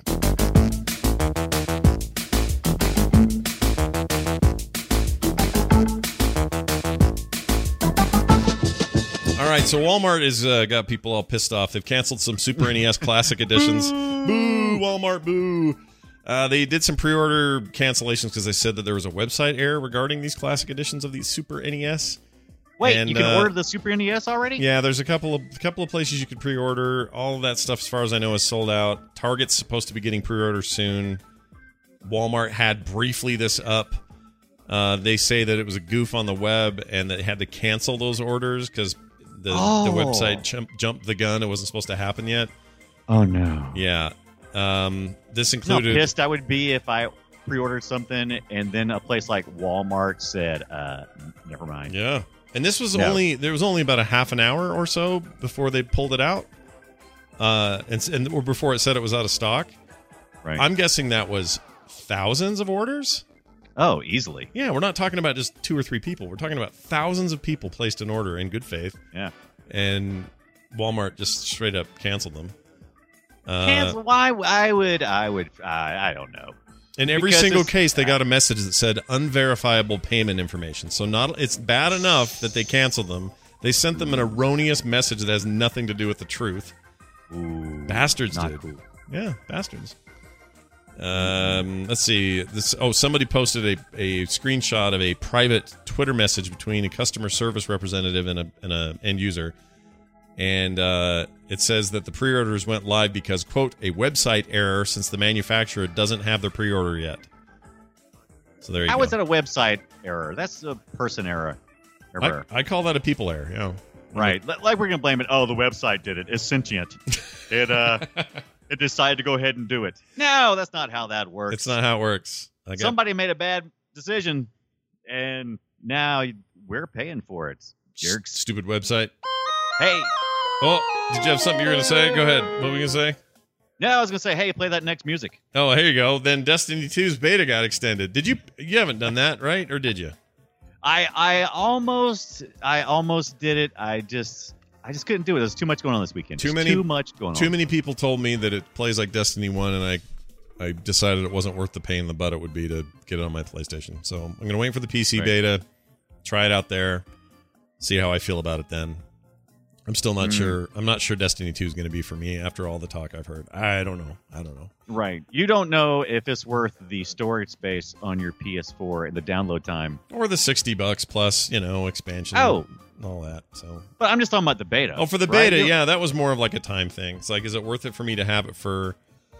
All right, so Walmart has uh, got people all pissed off. They've canceled some Super N E S Classic editions. Boo, Walmart, boo. Uh, they did some pre-order cancellations because they said that there was a website error regarding these Classic editions of these Super N E S. Wait, And, you can uh, order the Super N E S already? Yeah, there's a couple of a couple of places you could pre-order. All of that stuff, as far as I know, is sold out. Target's supposed to be getting pre-orders soon. Walmart had briefly this up. Uh, they say that it was a goof on the web and that they had to cancel those orders because the, Oh. the website jump, jumped the gun. It wasn't supposed to happen yet. Oh no. Yeah. Um, this You know how included. pissed I would be if I pre-ordered something and then a place like Walmart said, uh, never mind. Yeah. And this was No. only there was only about a half an hour or so before they pulled it out. Uh, and and or before it said it was out of stock. Right. I'm guessing that was thousands of orders. oh, easily. Yeah, we're not talking about just two or three people. We're talking about thousands of people placed an order in good faith, Yeah. and Walmart just straight up canceled them. Uh, Cancel. Why? I would. I would. I, I don't know. In every Because single it's- case, they got a message that said unverifiable payment information. So not it's bad enough that they canceled them. They sent them an erroneous message that has nothing to do with the truth. Ooh, Bastards not did. cool. Yeah, bastards. Um, let's see. This oh, somebody posted a, a screenshot of a private Twitter message between a customer service representative and a and a end user, and uh, it says that the pre-orders went live because quote a website error since the manufacturer doesn't have their pre-order yet. So there you How go. is that a website error? That's a person error. I, error. I call that a people error. Yeah. Right. Li- Like we're gonna blame it. Oh, the website did it. It's sentient. It uh, it decided to go ahead and do it. No, that's not how that works. It's not how it works. I got, Somebody made a bad decision, and now you- we're paying for it. Jerks. stupid website. Hey. Oh, did you have something you were going to say? Go ahead. What were you going to say? No, I was gonna say, hey, play that next music. Oh, here you go. Then Destiny two's beta got extended. Did you? You haven't done that, right? Or did you? I I almost I almost did it. I just I just couldn't do it. There's too much going on this weekend. Too Just many- Too much going Too on. many people told me that it plays like Destiny one, and I, I decided it wasn't worth the pain in the butt it would be to get it on my PlayStation. So I'm going to wait for the P C Right. beta, try it out there, see how I feel about it then. I'm still not Mm. sure. I'm not sure Destiny two is going to be for me after all the talk I've heard. I don't know. I don't know. Right. You don't know if it's worth the storage space on your P S four and the download time. Or the sixty bucks plus, you know, expansion. Oh. and all that. So. But I'm just talking about the beta. Oh, for the right? beta, You- yeah, that was more of like a time thing. It's like, is it worth it for me to have it for?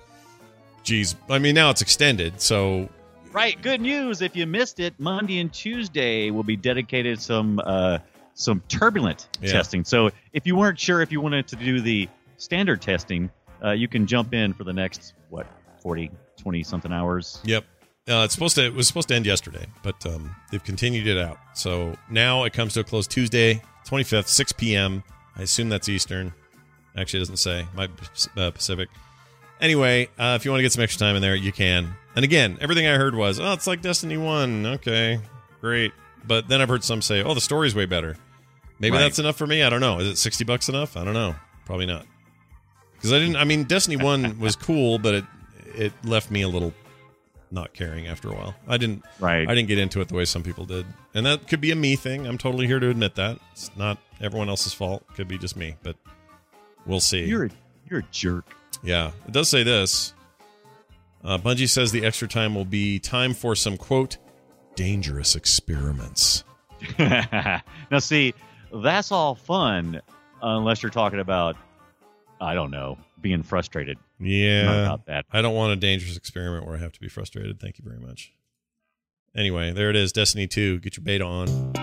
Geez, I mean, now it's extended, so Right. Good news. If you missed it, Monday and Tuesday will be dedicated some uh, some turbulent Yeah. testing. So if you weren't sure if you wanted to do the standard testing, uh, you can jump in for the next what forty, twenty something hours. yep. Uh, it's supposed to. It was supposed to end yesterday, but um, they've continued it out. So now it comes to a close Tuesday, twenty-fifth, six p.m. I assume that's Eastern. Actually, it doesn't say. Might be uh, Pacific. Anyway, uh, if you want to get some extra time in there, you can. And again, everything I heard was, oh, it's like Destiny one. Okay, great. But then I've heard some say, oh, the story's way better. Maybe Right. that's enough for me. I don't know. Is it sixty bucks enough? I don't know. Probably not. Because I didn't. I mean, Destiny one was cool, but it it left me a little not caring after a while. I didn't. Right. I didn't get into it the way some people did, and that could be a me thing. I'm totally here to admit that. It's not everyone else's fault. It could be just me, but we'll see. You're a, you're a jerk. Yeah, it does say this. Uh, Bungie says the extra time will be time for some, quote, dangerous experiments. Now, see, that's all fun unless you're talking about, I don't know, being frustrated. Not Yeah. about that. I don't want a dangerous experiment where I have to be frustrated. Thank you very much. Anyway, there it is, Destiny two. Get your beta on.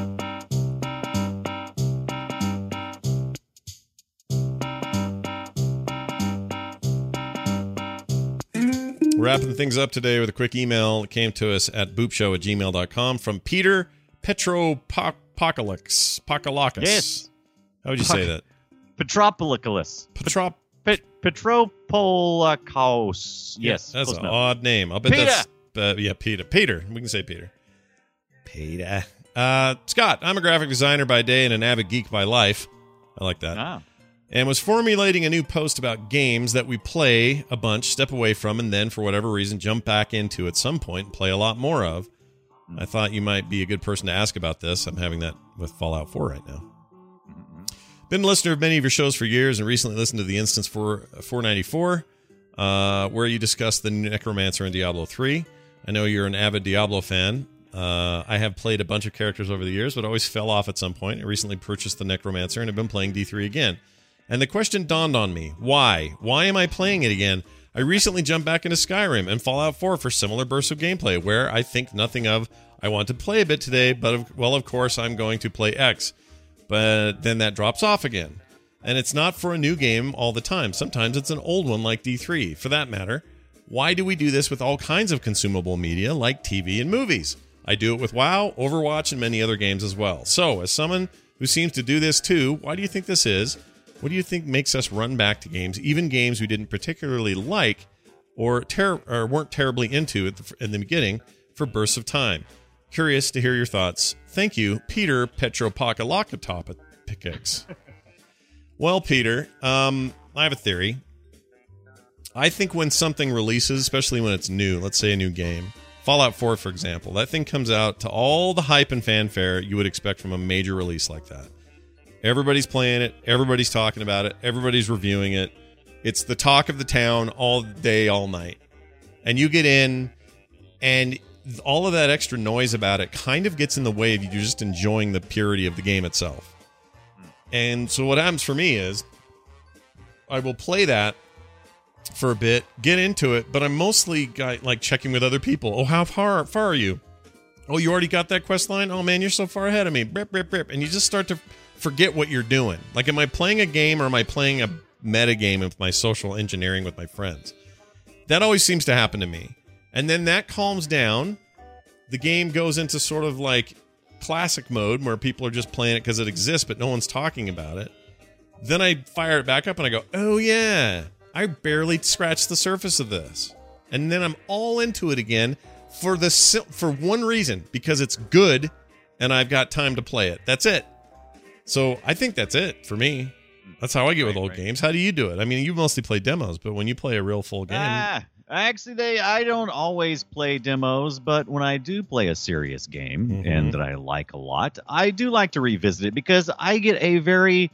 Wrapping things up today with a quick email that came to us at boopshow at gmail dot com from Peter Petropokalix. Pokalakis. Yes. How would you say that? Petropolis. Petrop. Pet- Petropolakos. Yes. That's close an enough. odd name. I'll bet Peter. that's uh, yeah, Peter. Peter. We can say Peter. Peter. Uh, Scott, I'm a graphic designer by day and an avid geek by life. I like that. Ah. And was formulating a new post about games that we play a bunch, step away from, and then, for whatever reason, jump back into at some point and play a lot more of. I thought you might be a good person to ask about this. I'm having that with Fallout four right now. Been a listener of many of your shows for years and recently listened to the instance for four ninety-four, uh, where you discussed the Necromancer in Diablo three. I know you're an avid Diablo fan. Uh, I have played a bunch of characters over the years, but always fell off at some point. I recently purchased the Necromancer and have been playing D three again. And the question dawned on me, why? Why am I playing it again? I recently jumped back into Skyrim and Fallout four for similar bursts of gameplay, where I think nothing of, I want to play a bit today, but of, well, of course, I'm going to play X. but then that drops off again. And it's not for a new game all the time. Sometimes it's an old one like D three. For that matter, why do we do this with all kinds of consumable media like T V and movies? I do it with WoW, Overwatch, and many other games as well. So, as someone who seems to do this too, why do you think this is? What do you think makes us run back to games, even games we didn't particularly like or, ter- or weren't terribly into at the, in the beginning, for bursts of time? Curious to hear your thoughts. Thank you, Peter Petropakalokatok. Well, Peter, um, I have a theory. I think when something releases, especially when it's new, let's say a new game, Fallout four, for example, that thing comes out to all the hype and fanfare you would expect from a major release like that. Everybody's playing it. Everybody's talking about it. Everybody's reviewing it. It's the talk of the town all day, all night. And you get in, and all of that extra noise about it kind of gets in the way of you just enjoying the purity of the game itself. And so what happens for me is I will play that for a bit, get into it, but I'm mostly got, like checking with other people. Oh, how far far are you? Oh, you already got that quest line? Oh, man, you're so far ahead of me. Brip, brip, brip. And you just start to forget what you're doing. Like, am I playing a game or am I playing a meta game of my social engineering with my friends? That always seems to happen to me. And then that calms down. The game goes into sort of like classic mode where people are just playing it because it exists, but no one's talking about it. Then I fire it back up and I go, oh yeah, I barely scratched the surface of this. And then I'm all into it again for the for one reason, because it's good and I've got time to play it. That's it. So I think that's it for me. That's how I get with old right. games. How do you do it? I mean, you mostly play demos, but when you play a real full game... Ah, actually, they, I don't always play demos, but when I do play a serious game, mm-hmm. and that I like a lot, I do like to revisit it because I get a very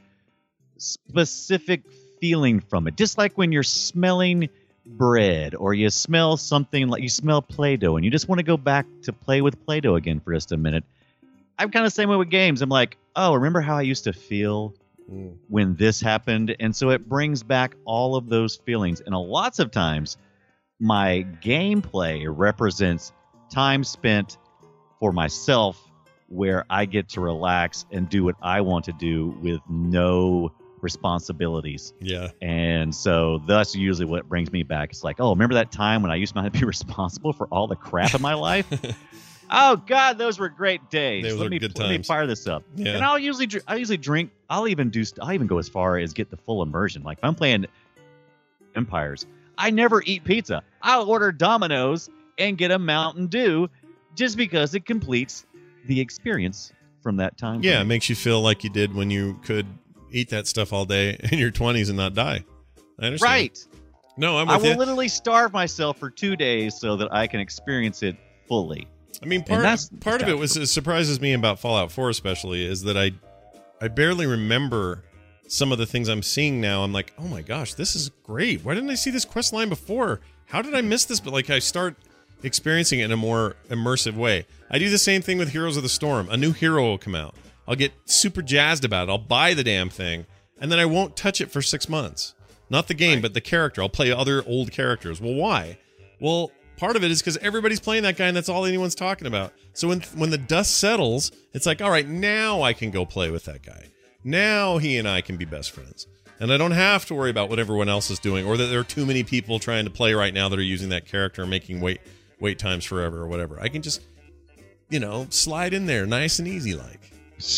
specific feeling from it. Just like when you're smelling bread or you smell something like you smell Play-Doh and you just want to go back to play with Play-Doh again for just a minute. I'm kind of the same way with games. I'm like, oh, remember how I used to feel mm. when this happened? And so it brings back all of those feelings. And a lots of times my gameplay represents time spent for myself where I get to relax and do what I want to do with no responsibilities. Yeah. And so that's usually what brings me back. It's like, oh, remember that time when I used to not be responsible for all the crap in my life? Oh God, those were great days. Those let were me good let me times. fire this up. Yeah. And I'll usually I usually drink. I'll even do. I'll even go as far as get the full immersion. Like if I'm playing Empires, I never eat pizza. I'll order Domino's and get a Mountain Dew, just because it completes the experience from that time. Yeah, it makes you feel like you did when you could eat that stuff all day in your twenties and not die. I understand. Right. No, I'm I with will you. literally starve myself for two days so that I can experience it fully. I mean, part that's, part of it was it surprises me about Fallout four especially is that I I barely remember some of the things I'm seeing now. I'm like, oh my gosh, this is great. Why didn't I see this quest line before? How did I miss this? But like I start experiencing it in a more immersive way. I do the same thing with Heroes of the Storm. A new hero will come out. I'll get super jazzed about it. I'll buy the damn thing, and then I won't touch it for six months. Not the game, right. but the character. I'll play other old characters. Well, why? Well, part of it is because everybody's playing that guy, and that's all anyone's talking about. So when when the dust settles, it's like, all right, now I can go play with that guy. Now he and I can be best friends. And I don't have to worry about what everyone else is doing, or that there are too many people trying to play right now that are using that character and making wait wait times forever or whatever. I can just, you know, slide in there nice and easy like.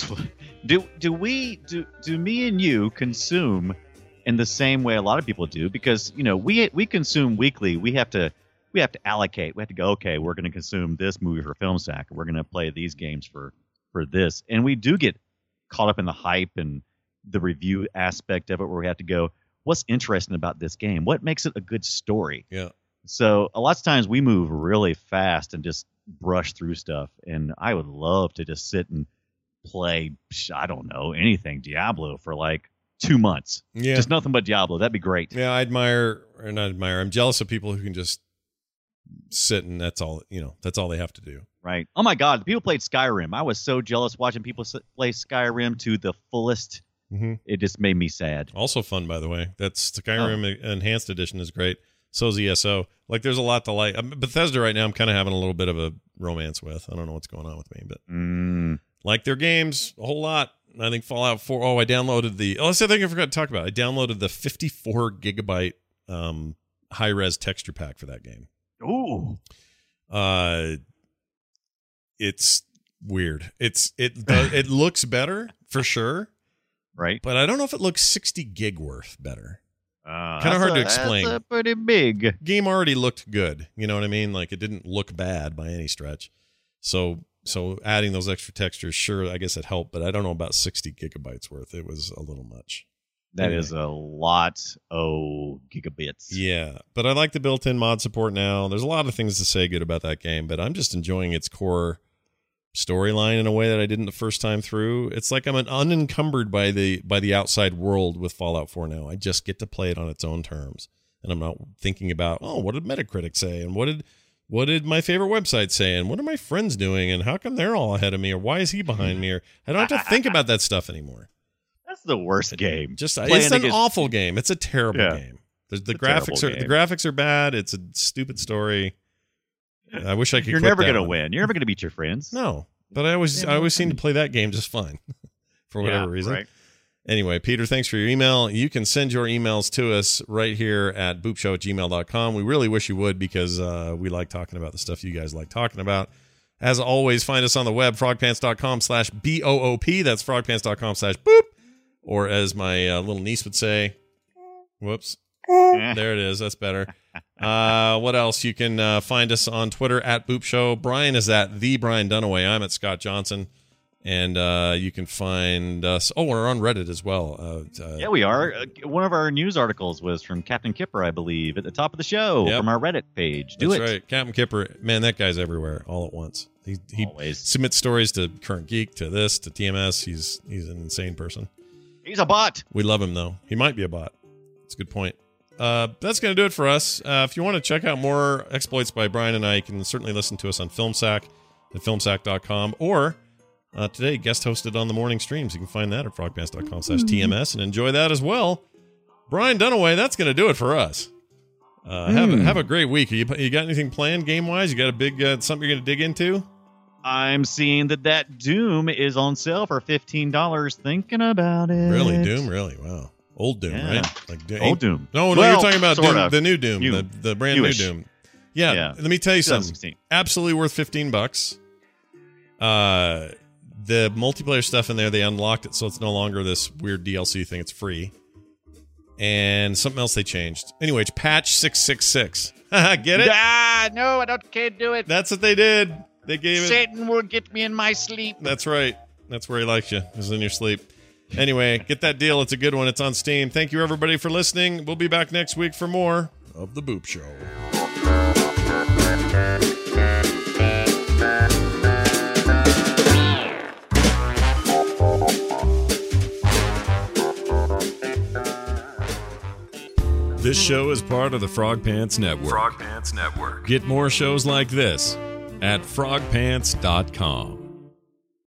Do do we do do me and you consume in the same way a lot of people do? Because you know we we consume weekly. We have to we have to allocate. We have to go. Okay, we're going to consume this movie for Film Sack. We're going to play these games for for this, and we do get caught up in the hype and the review aspect of it, where we have to go, what's interesting about this game? What makes it a good story? Yeah. So a lot of times we move really fast and just brush through stuff, and I would love to just sit and play, I don't know, anything Diablo for like two months. Yeah. Just nothing but Diablo. That'd be great. Yeah, I admire, or not admire, I'm jealous of people who can just sit and that's all, you know, that's all they have to do. Right. Oh my God, people played Skyrim. I was so jealous watching people play Skyrim to the fullest. Mm-hmm. It just made me sad. Also fun, by the way. That's Skyrim oh. Enhanced Edition is great. So's E S O. Like, there's a lot to like. Bethesda right now, I'm kind of having a little bit of a romance with. I don't know what's going on with me, but mm. like their games a whole lot. I think Fallout four. Oh, I downloaded the. Oh, that's the thing I forgot to talk about. I downloaded the fifty-four gigabyte um, high res texture pack for that game. Ooh. Uh, it's weird. It's it does, it looks better for sure, right? But I don't know if it looks sixty gig worth better. Uh, kind of hard a, to explain. That's a pretty big game. Already looked good. You know what I mean? Like it didn't look bad by any stretch. So so adding those extra textures, sure, I guess it helped, but I don't know about sixty gigabytes worth. It was a little much. That anyway. is a lot of gigabits. Yeah, but I like the built-in mod support now. There's a lot of things to say good about that game, but I'm just enjoying its core storyline in a way that I didn't the first time through. It's like I'm an unencumbered by the by the outside world with Fallout four now. I just get to play it on its own terms, and I'm not thinking about, oh, what did Metacritic say, and what did what did my favorite website say, and what are my friends doing, and how come they're all ahead of me, or why is he behind me, or I don't have to think about that stuff anymore. That's the worst game. Just Playing it's an against- awful game. It's a terrible Yeah. game. The, the It's a graphics are terrible the game. graphics are bad. It's a stupid story. I wish I could. You're quit never that gonna one. win. You're never gonna beat your friends. No, but I always Yeah, I always no, seem to play that game just fine for whatever Yeah, reason. right. Anyway, Peter, thanks for your email. You can send your emails to us right here at boopshow at gmail dot com. We really wish you would because uh, we like talking about the stuff you guys like talking about. As always, find us on the web, frogpants dot com slash B O O P. That's frogpants dot com slash boop. Or as my uh, little niece would say, whoops. There it is. That's better. Uh, what else? You can uh, find us on Twitter at Boop Show. Brian is at the Brian Dunaway. I'm at Scott Johnson. And uh, you can find us. Oh, we're on Reddit as well. Uh, uh, Yeah, we are. Uh, one of our news articles was from Captain Kipper, I believe, at the top of the show Yep. from our Reddit page. Do That's it. right. Captain Kipper. Man, that guy's everywhere all at once. He, he Always. submits stories to Current Geek, to this, to T M S. He's he's an insane person. He's a bot. We love him, though. He might be a bot. That's a good point. Uh, that's going to do it for us. Uh, if you want to check out more exploits by Brian and I, you can certainly listen to us on FilmSack at filmsack dot com, or uh, today, guest hosted on the morning streams. You can find that at frogpants dot com slash T M S and enjoy that as well. Brian Dunaway, that's going to do it for us. Uh, have, a, have a great week. You, you got anything planned game-wise? You got a big uh, something you're going to dig into? I'm seeing that that Doom is on sale for fifteen dollars. Thinking about it. Really? Doom? Really? Wow. Old Doom, Yeah. right? Like Do- Old Doom. No, no, Well, you're talking about sort Doom, of. the new Doom, New. the, the brand Newish. new Doom. Yeah, Yeah. let me tell you something. twenty sixteen. Absolutely worth fifteen bucks. Uh, the multiplayer stuff in there, they unlocked it, so it's no longer this weird D L C thing. It's free. And something else they changed. Anyway, it's patch six six six. Get it? Ah, no, I don't can't do it. That's what they did. They gave it. Satan will get me in my sleep. That's right. That's where he likes you, is in your sleep. Anyway, get that deal. It's a good one. It's on Steam. Thank you, everybody, for listening. We'll be back next week for more of The Boop Show. This show is part of the Frog Pants Network. Frog Pants Network. Get more shows like this at frog pants dot com.